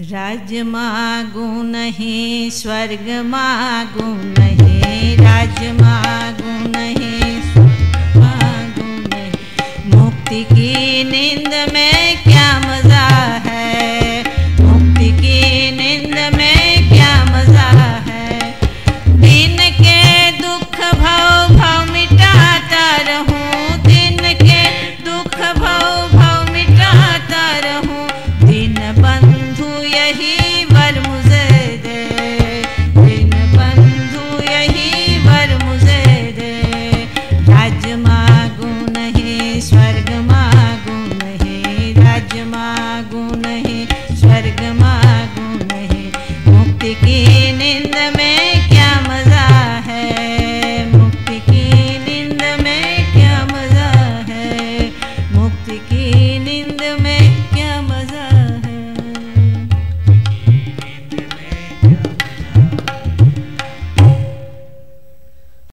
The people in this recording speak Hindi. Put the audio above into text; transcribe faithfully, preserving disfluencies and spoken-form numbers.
राज्य मागू नहीं स्वर्ग मागू नहीं, राज्य मागू नहीं स्वर्ग मागू नहीं। मुक्ति की नींद में क्या मजा है, मुक्ति की नींद में क्या मजा है। दिन के दुख भव भव मिटाता रहूं, दिन के दुख भव भव मिटाता रहूं। दिन बंधु यही वर मुझे दे, दिन बंधु यही वर मुझे दे। राज्य मागू नहीं स्वर्ग मागू नहीं, राज्य मागू नहीं स्वर्ग मागू नहीं। मुक्ति की